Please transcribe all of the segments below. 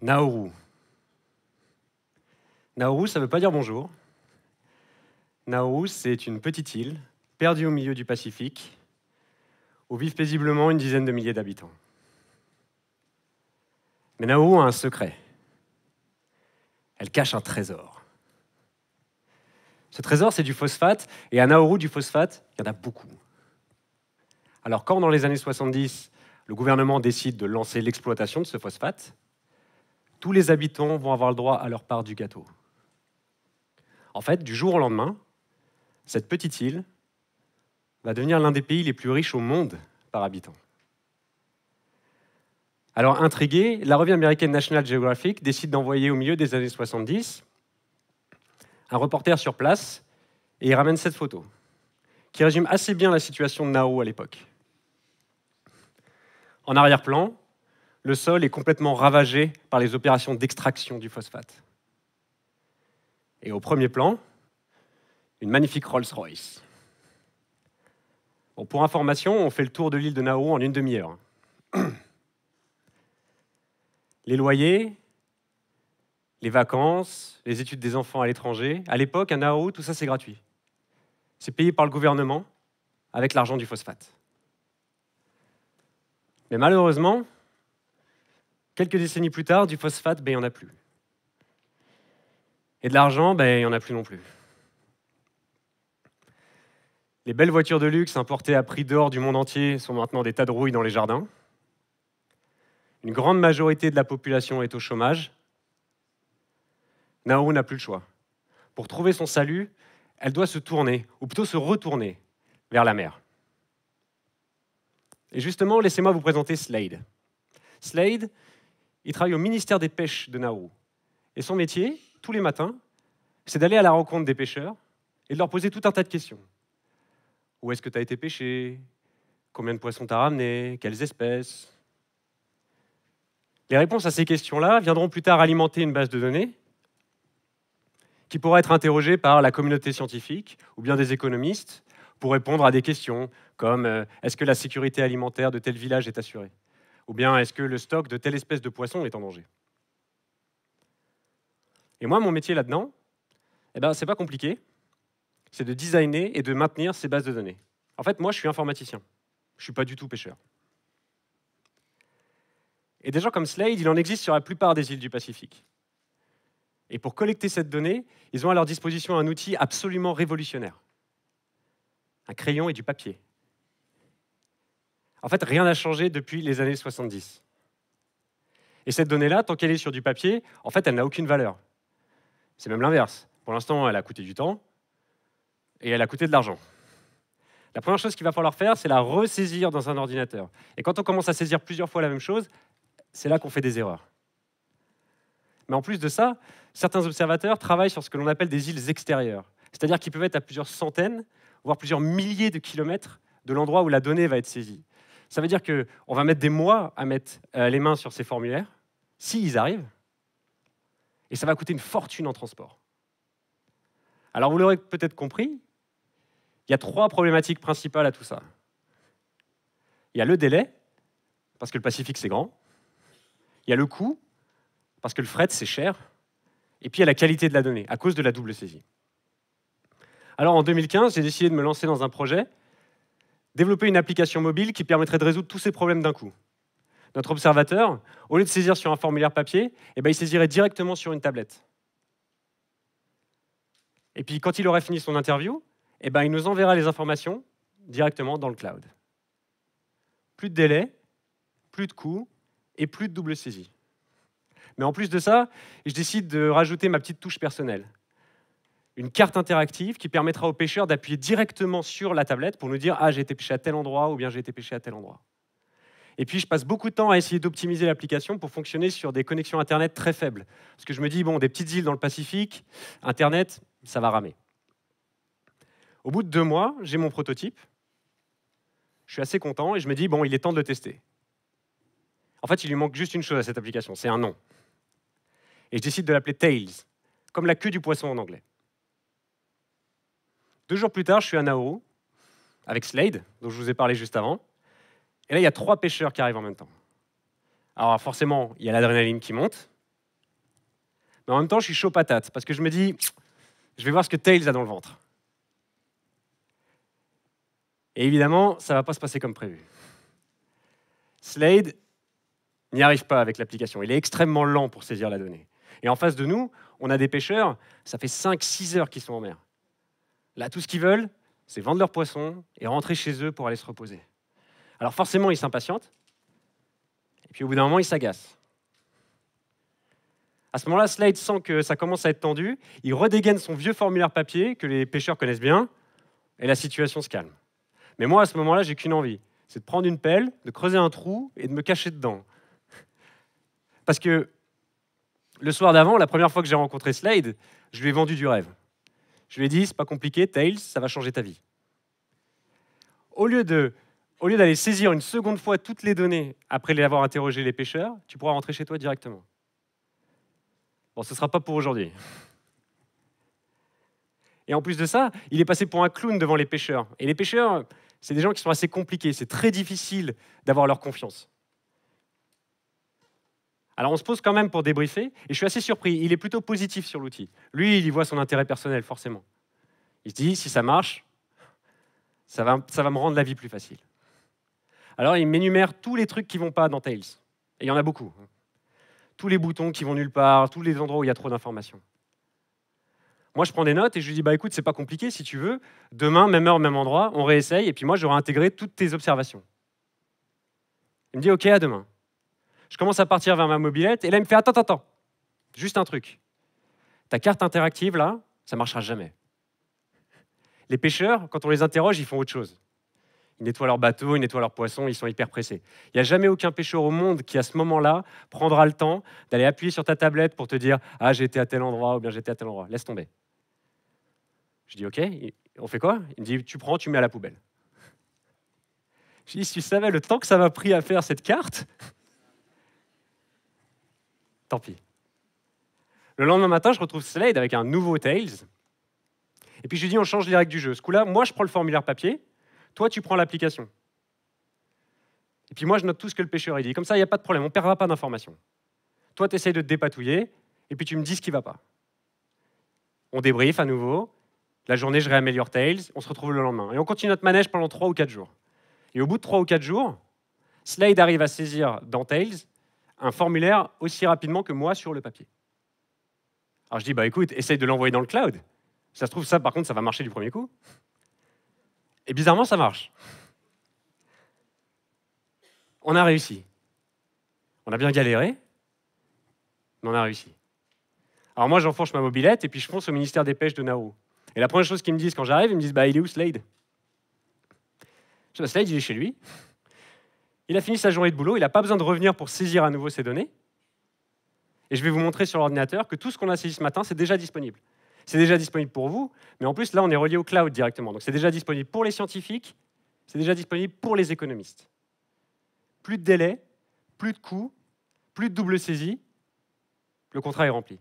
Nauru. Nauru, ça ne veut pas dire bonjour. Nauru, c'est une petite île perdue au milieu du Pacifique, où vivent paisiblement une dizaine de milliers d'habitants. Mais Nauru a un secret. Elle cache un trésor. Ce trésor, c'est du phosphate, et à Nauru, du phosphate, il y en a beaucoup. Alors quand, dans les années 70, le gouvernement décide de lancer l'exploitation de ce phosphate, tous les habitants vont avoir le droit à leur part du gâteau. En fait, du jour au lendemain, cette petite île va devenir l'un des pays les plus riches au monde par habitant. Alors, intriguée, la revue américaine National Geographic décide d'envoyer au milieu des années 70 un reporter sur place, et il ramène cette photo, qui résume assez bien la situation de Nauru à l'époque. En arrière-plan, le sol est complètement ravagé par les opérations d'extraction du phosphate. Et au premier plan, une magnifique Rolls-Royce. Bon, pour information, on fait le tour de l'île de Nauru en une demi-heure. Les loyers, les vacances, les études des enfants à l'étranger, à l'époque, à Nauru, tout ça c'est gratuit. C'est payé par le gouvernement avec l'argent du phosphate. Mais malheureusement, quelques décennies plus tard, du phosphate, il n'y en a plus. Et de l'argent, il n'y en a plus non plus. Les belles voitures de luxe importées à prix d'or du monde entier sont maintenant des tas de rouilles dans les jardins. Une grande majorité de la population est au chômage. Nauru n'a plus le choix. Pour trouver son salut, elle doit se tourner, ou plutôt se retourner, vers la mer. Et justement, laissez-moi vous présenter Slade. Slade, il travaille au ministère des Pêches de Nauru. Et son métier, tous les matins, c'est d'aller à la rencontre des pêcheurs et de leur poser tout un tas de questions. Où est-ce que tu as été pêché? Combien de poissons tu as ramené? Quelles espèces? Les réponses à ces questions-là viendront plus tard alimenter une base de données qui pourra être interrogée par la communauté scientifique ou bien des économistes pour répondre à des questions comme est-ce que la sécurité alimentaire de tel village est assurée? Ou bien est-ce que le stock de telle espèce de poisson est en danger? Et moi, mon métier là-dedans, c'est pas compliqué. C'est de designer et de maintenir ces bases de données. En fait, moi, je suis informaticien. Je ne suis pas du tout pêcheur. Et des gens comme Slade, il en existe sur la plupart des îles du Pacifique. Et pour collecter cette donnée, ils ont à leur disposition un outil absolument révolutionnaire. Un crayon et du papier. En fait, rien n'a changé depuis les années 70. Et cette donnée-là, tant qu'elle est sur du papier, en fait, elle n'a aucune valeur. C'est même l'inverse. Pour l'instant, elle a coûté du temps et elle a coûté de l'argent. La première chose qu'il va falloir faire, c'est la ressaisir dans un ordinateur. Et quand on commence à saisir plusieurs fois la même chose, c'est là qu'on fait des erreurs. Mais en plus de ça, certains observateurs travaillent sur ce que l'on appelle des îles extérieures, c'est-à-dire qu'ils peuvent être à plusieurs centaines, voire plusieurs milliers de kilomètres de l'endroit où la donnée va être saisie. Ça veut dire qu'on va mettre des mois à mettre les mains sur ces formulaires, s'ils arrivent, et ça va coûter une fortune en transport. Alors vous l'aurez peut-être compris, il y a 3 problématiques principales à tout ça. Il y a le délai, parce que le Pacifique c'est grand. Il y a le coût, parce que le fret c'est cher. Et puis il y a la qualité de la donnée, à cause de la double saisie. Alors en 2015, j'ai décidé de me lancer dans un projet, développer une application mobile qui permettrait de résoudre tous ces problèmes d'un coup. Notre observateur, au lieu de saisir sur un formulaire papier, il saisirait directement sur une tablette. Et puis quand il aurait fini son interview, il nous enverra les informations directement dans le cloud. Plus de délai, plus de coût et plus de double saisie. Mais en plus de ça, je décide de rajouter ma petite touche personnelle. Une carte interactive qui permettra aux pêcheurs d'appuyer directement sur la tablette pour nous dire « Ah, j'ai été pêché à tel endroit » ou bien « J'ai été pêché à tel endroit ». Et puis, je passe beaucoup de temps à essayer d'optimiser l'application pour fonctionner sur des connexions Internet très faibles. Parce que je me dis, bon, des petites îles dans le Pacifique, Internet, ça va ramer. Au bout de 2 mois, j'ai mon prototype. Je suis assez content et je me dis, bon, il est temps de le tester. En fait, il lui manque juste une chose à cette application, c'est un nom. Et je décide de l'appeler Tails, comme la queue du poisson en anglais. 2 jours plus tard, je suis à Nauru, avec Slade, dont je vous ai parlé juste avant. Et là, il y a 3 pêcheurs qui arrivent en même temps. Alors forcément, il y a l'adrénaline qui monte, Mais en même temps, je suis chaud patate, parce que je me dis, je vais voir ce que Tails a dans le ventre. Et évidemment, ça ne va pas se passer comme prévu. Slade n'y arrive pas avec l'application. Il est extrêmement lent pour saisir la donnée. Et en face de nous, on a des pêcheurs, ça fait 5-6 heures qu'ils sont en mer. Là, tout ce qu'ils veulent, c'est vendre leurs poissons et rentrer chez eux pour aller se reposer. Alors forcément, ils s'impatientent, et puis au bout d'un moment, ils s'agacent. À ce moment-là, Slade sent que ça commence à être tendu, il redégaine son vieux formulaire papier que les pêcheurs connaissent bien, et la situation se calme. Mais moi, à ce moment-là, j'ai qu'une envie, c'est de prendre une pelle, de creuser un trou et de me cacher dedans. Parce que le soir d'avant, la première fois que j'ai rencontré Slade, je lui ai vendu du rêve. Je lui ai dit, c'est pas compliqué, Tails, ça va changer ta vie. Au lieu d'aller saisir une seconde fois toutes les données après les avoir interrogé les pêcheurs, tu pourras rentrer chez toi directement. Bon, ce ne sera pas pour aujourd'hui. Et en plus de ça, il est passé pour un clown devant les pêcheurs. Et les pêcheurs, c'est des gens qui sont assez compliqués. C'est très difficile d'avoir leur confiance. Alors on se pose quand même pour débriefer, et je suis assez surpris. Il est plutôt positif sur l'outil. Lui, il y voit son intérêt personnel, forcément. Il se dit, si ça marche, ça va me rendre la vie plus facile. Alors il m'énumère tous les trucs qui ne vont pas dans Tails. Et il y en a beaucoup. Tous les boutons qui vont nulle part, tous les endroits où il y a trop d'informations. Moi, je prends des notes et je lui dis, bah écoute, c'est pas compliqué, si tu veux, demain, même heure, même endroit, on réessaye, et puis moi, j'aurai intégré toutes tes observations. Il me dit, ok, à demain. Je commence à partir vers ma mobilette, et là, il me fait, attends, juste un truc. Ta carte interactive, là, ça marchera jamais. Les pêcheurs, quand on les interroge, ils font autre chose. Ils nettoient leur bateau, ils nettoient leurs poissons, ils sont hyper pressés. Il n'y a jamais aucun pêcheur au monde qui, à ce moment-là, prendra le temps d'aller appuyer sur ta tablette pour te dire « Ah, j'étais à tel endroit » ou bien « J'étais à tel endroit ». Laisse tomber. Je dis « Ok, on fait quoi ?» Il me dit « Tu prends, tu mets à la poubelle. » Je dis « Si tu savais le temps que ça m'a pris à faire cette carte, tant pis. » Le lendemain matin, je retrouve Slade avec un nouveau Tails. Et puis je lui dis « On change les règles du jeu. Ce coup-là, moi, je prends le formulaire papier. Toi, tu prends l'application. Et puis moi, je note tout ce que le pêcheur dit. Comme ça, il n'y a pas de problème, on ne perdra pas d'informations. Toi, tu essayes de te dépatouiller, et puis tu me dis ce qui ne va pas. On débriefe à nouveau. La journée, je réaméliore Tails. On se retrouve le lendemain. Et on continue notre manège pendant 3 ou 4 jours. Et au bout de 3 ou 4 jours, Slade arrive à saisir dans Tails un formulaire aussi rapidement que moi sur le papier. Alors je dis, bah écoute, essaye de l'envoyer dans le cloud. Ça se trouve, ça, par contre, ça va marcher du premier coup. Et bizarrement, ça marche. On a réussi. On a bien galéré, mais on a réussi. Alors moi, j'enfourche ma mobilette et puis je fonce au ministère des Pêches de Nauru. Et la première chose qu'ils me disent quand j'arrive, ils me disent « Bah, il est où Slade ?» Je dis bah, « Slade, il est chez lui. Il a fini sa journée de boulot, il n'a pas besoin de revenir pour saisir à nouveau ses données. Et je vais vous montrer sur l'ordinateur que tout ce qu'on a saisi ce matin, c'est déjà disponible. C'est déjà disponible pour vous, mais en plus, là, on est relié au cloud directement. Donc, c'est déjà disponible pour les scientifiques, c'est déjà disponible pour les économistes. Plus de délai, plus de coûts, plus de double saisie, le contrat est rempli.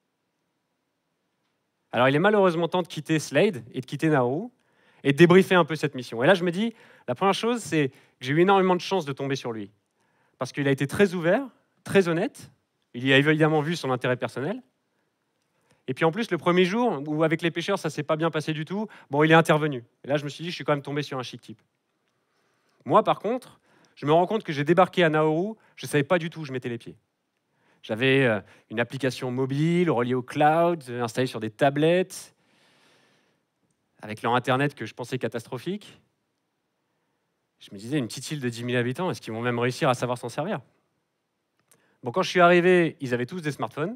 Alors, il est malheureusement temps de quitter Slade et de quitter Nauru et de débriefer un peu cette mission. Et là, je me dis, la première chose, c'est que j'ai eu énormément de chance de tomber sur lui. Parce qu'il a été très ouvert, très honnête, il y a évidemment vu son intérêt personnel. Et puis en plus, le premier jour, où avec les pêcheurs, ça ne s'est pas bien passé du tout, bon, il est intervenu. Et là, je me suis dit, je suis quand même tombé sur un chic type. Moi, par contre, je me rends compte que j'ai débarqué à Nauru, je ne savais pas du tout où je mettais les pieds. J'avais une application mobile reliée au cloud, installée sur des tablettes, avec leur Internet que je pensais catastrophique. Je me disais, une petite île de 10 000 habitants, est-ce qu'ils vont même réussir à savoir s'en servir? Bon, quand je suis arrivé, ils avaient tous des smartphones.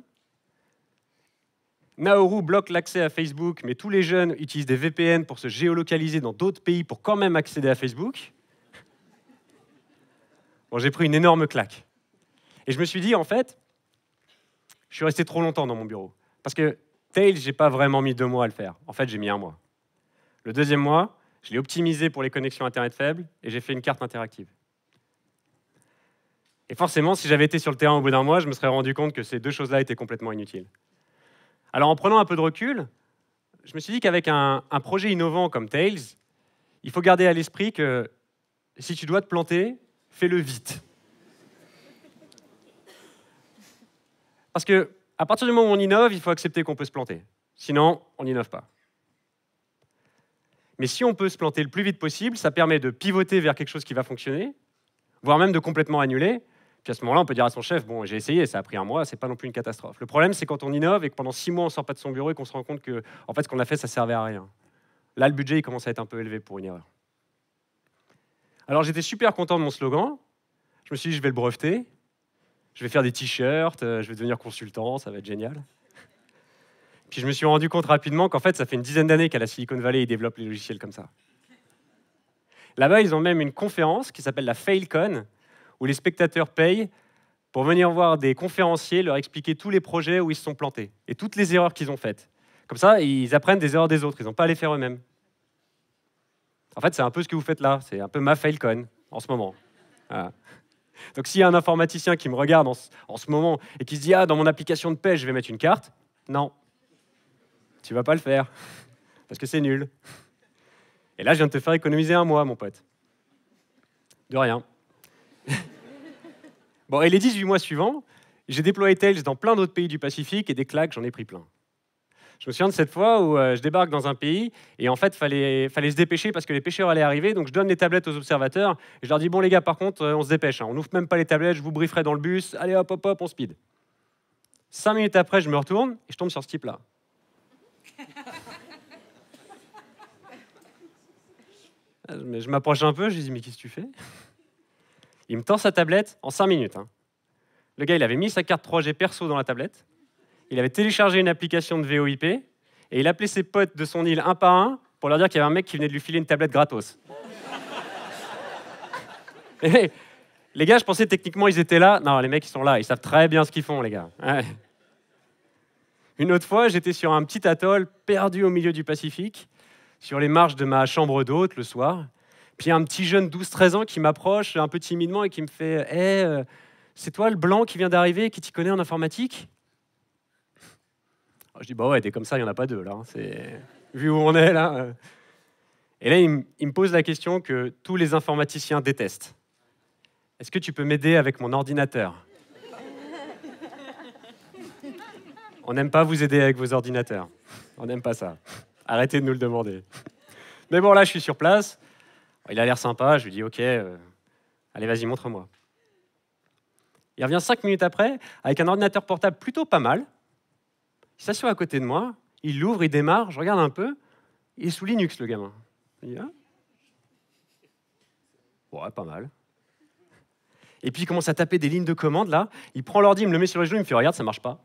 Nauru bloque l'accès à Facebook, mais tous les jeunes utilisent des VPN pour se géolocaliser dans d'autres pays pour quand même accéder à Facebook. Bon, j'ai pris une énorme claque. Et je me suis dit, en fait, je suis resté trop longtemps dans mon bureau. Parce que Tails, je n'ai pas vraiment mis 2 mois à le faire. En fait, j'ai mis 1 mois. Le deuxième mois, je l'ai optimisé pour les connexions Internet faibles et j'ai fait une carte interactive. Et forcément, si j'avais été sur le terrain au bout d'un mois, je me serais rendu compte que ces 2 choses-là étaient complètement inutiles. Alors, en prenant un peu de recul, je me suis dit qu'avec un projet innovant comme Tails, il faut garder à l'esprit que si tu dois te planter, fais-le vite. Parce que À partir du moment où on innove, il faut accepter qu'on peut se planter. Sinon, on n'innove pas. Mais si on peut se planter le plus vite possible, ça permet de pivoter vers quelque chose qui va fonctionner, voire même de complètement annuler. Puis à ce moment-là, on peut dire à son chef, bon, j'ai essayé, ça a pris un mois, c'est pas non plus une catastrophe. Le problème, c'est quand on innove et que pendant 6 mois, on ne sort pas de son bureau et qu'on se rend compte que en fait, ce qu'on a fait, ça servait à rien. Là, le budget, il commence à être un peu élevé pour une erreur. Alors, j'étais super content de mon slogan. Je me suis dit, je vais le breveter. Je vais faire des t-shirts, je vais devenir consultant, ça va être génial. Puis je me suis rendu compte rapidement qu'en fait, ça fait une dizaine d'années qu'à la Silicon Valley, ils développent les logiciels comme ça. Là-bas, ils ont même une conférence qui s'appelle la FailCon, où les spectateurs payent pour venir voir des conférenciers, leur expliquer tous les projets où ils se sont plantés et toutes les erreurs qu'ils ont faites. Comme ça, ils apprennent des erreurs des autres, ils n'ont pas à les faire eux-mêmes. En fait, c'est un peu ce que vous faites là, c'est un peu ma FailCon en ce moment. Voilà. Donc s'il y a un informaticien qui me regarde en ce moment et qui se dit « Ah, dans mon application de paie, je vais mettre une carte », non, tu ne vas pas le faire, parce que c'est nul. Et là, je viens de te faire économiser un mois, mon pote. De rien. Bon, et les 18 mois suivants, j'ai déployé Tails dans plein d'autres pays du Pacifique et des claques, j'en ai pris plein. Je me souviens de cette fois où je débarque dans un pays et en fait, fallait se dépêcher parce que les pêcheurs allaient arriver. Donc, je donne les tablettes aux observateurs et je leur dis « Bon, les gars, par contre, on se dépêche. Hein, on n'ouvre même pas les tablettes, je vous brieferai dans le bus. Allez, hop, hop, hop, on speed. » 5 minutes après, je me retourne et je tombe sur ce type-là. Mais je m'approche un peu, je lui dis « Mais qu'est-ce que tu fais ?» Il me tend sa tablette en 5 minutes. Hein. Le gars, il avait mis sa carte 3G perso dans la tablette. Il avait téléchargé une application de VoIP et il appelait ses potes de son île un par un pour leur dire qu'il y avait un mec qui venait de lui filer une tablette gratos. Et les gars, je pensais techniquement ils étaient là. Non, les mecs, ils sont là. Ils savent très bien ce qu'ils font, les gars. Ouais. Une autre fois, j'étais sur un petit atoll perdu au milieu du Pacifique, sur les marches de ma chambre d'hôte le soir. Puis il y a un petit jeune 12-13 ans qui m'approche un peu timidement et qui me fait « Hey, c'est toi le blanc qui vient d'arriver, qui t'y connaît en informatique ?» Je dis, bah ouais, t'es comme ça, il n'y en a pas deux, là. Hein. Vu où on est, là. Et là, il me pose la question que tous les informaticiens détestent. Est-ce que tu peux m'aider avec mon ordinateur? On n'aime pas vous aider avec vos ordinateurs. On n'aime pas ça. Arrêtez de nous le demander. Mais bon, là, je suis sur place. Il a l'air sympa. Je lui dis, OK, allez, vas-y, montre-moi. Il revient 5 minutes après, avec un ordinateur portable plutôt pas mal. Il s'assied à côté de moi, il l'ouvre, il démarre, je regarde un peu, il est sous Linux, le gamin. Je dis, ah. Ouais, pas mal. Et puis il commence à taper des lignes de commande, là, il prend l'ordi, il me le met sur les genoux, il me fait, regarde, ça marche pas.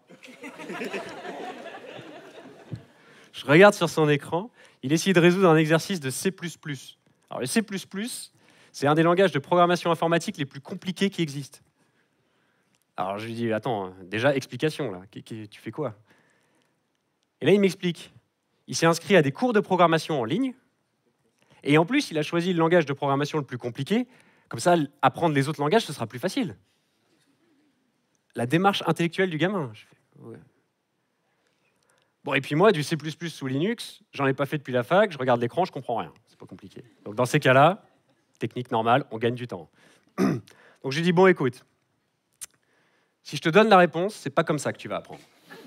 Je regarde sur son écran, il essaye de résoudre un exercice de C++. Alors le C++, c'est un des langages de programmation informatique les plus compliqués qui existent. Alors je lui dis, attends, déjà, explication, là, tu fais quoi? Et là, il m'explique. Il s'est inscrit à des cours de programmation en ligne. Et en plus, il a choisi le langage de programmation le plus compliqué. Comme ça, apprendre les autres langages, ce sera plus facile. La démarche intellectuelle du gamin. Je fais, ouais. Bon, et puis moi, du C++ sous Linux, j'en ai pas fait depuis la fac, je regarde l'écran, je comprends rien. C'est pas compliqué. Donc dans ces cas-là, technique normale, on gagne du temps. Donc je lui dis, bon, écoute, si je te donne la réponse, c'est pas comme ça que tu vas apprendre.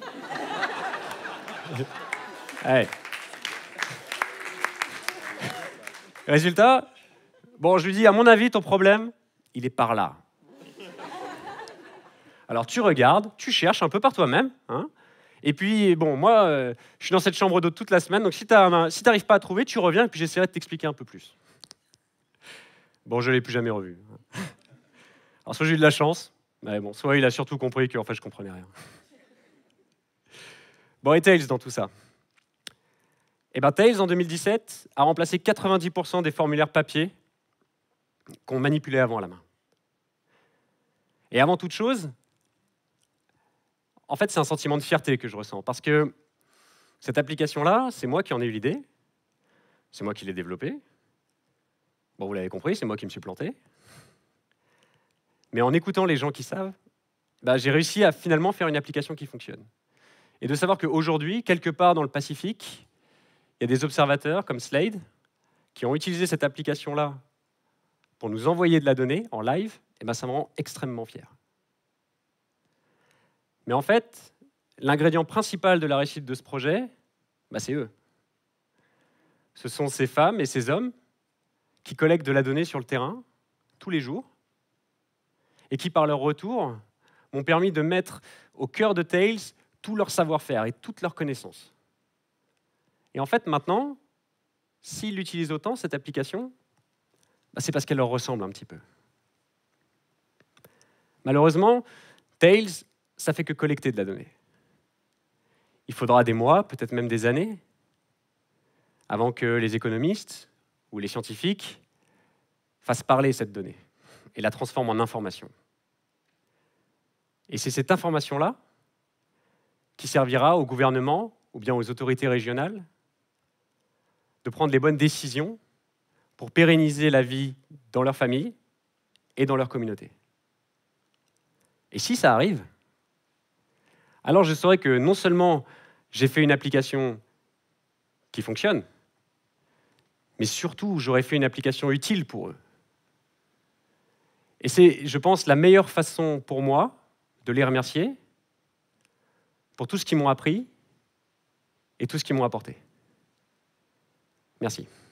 Allez. Résultat, bon, je lui dis, à mon avis, ton problème, il est par là. Alors tu regardes, tu cherches un peu par toi-même, hein, et puis, bon, moi, je suis dans cette chambre d'hôte toute la semaine, donc si tu n'arrives pas à trouver, tu reviens, et puis j'essaierai de t'expliquer un peu plus. Bon, je ne l'ai plus jamais revu. Alors soit j'ai eu de la chance, mais bon, soit il a surtout compris qu'en fait, je ne comprenais rien. Bon, et Tails dans tout ça. Et bien Tails, en 2017, a remplacé 90% des formulaires papier qu'on manipulait avant à la main. Et avant toute chose, en fait, c'est un sentiment de fierté que je ressens, parce que cette application-là, c'est moi qui en ai eu l'idée, c'est moi qui l'ai développée. Bon, vous l'avez compris, c'est moi qui me suis planté. Mais en écoutant les gens qui savent, bah, j'ai réussi à finalement faire une application qui fonctionne. Et de savoir qu'aujourd'hui, quelque part dans le Pacifique, il y a des observateurs comme Slade qui ont utilisé cette application-là pour nous envoyer de la donnée en live, et ben ça me rend extrêmement fier. Mais en fait, l'ingrédient principal de la réussite de ce projet, c'est eux. Ce sont ces femmes et ces hommes qui collectent de la donnée sur le terrain tous les jours et qui, par leur retour, m'ont permis de mettre au cœur de Tails tout leur savoir-faire et toutes leurs connaissances. Et en fait, maintenant, s'ils l'utilisent autant, cette application, c'est parce qu'elle leur ressemble un petit peu. Malheureusement, Tails, ça fait que collecter de la donnée. Il faudra des mois, peut-être même des années, avant que les économistes ou les scientifiques fassent parler cette donnée et la transforment en information. Et c'est cette information-là qui servira au gouvernement ou bien aux autorités régionales de prendre les bonnes décisions pour pérenniser la vie dans leur famille et dans leur communauté. Et si ça arrive, alors je saurai que non seulement j'ai fait une application qui fonctionne, mais surtout j'aurai fait une application utile pour eux. Et c'est, je pense, la meilleure façon pour moi de les remercier pour tout ce qu'ils m'ont appris et tout ce qu'ils m'ont apporté. Merci.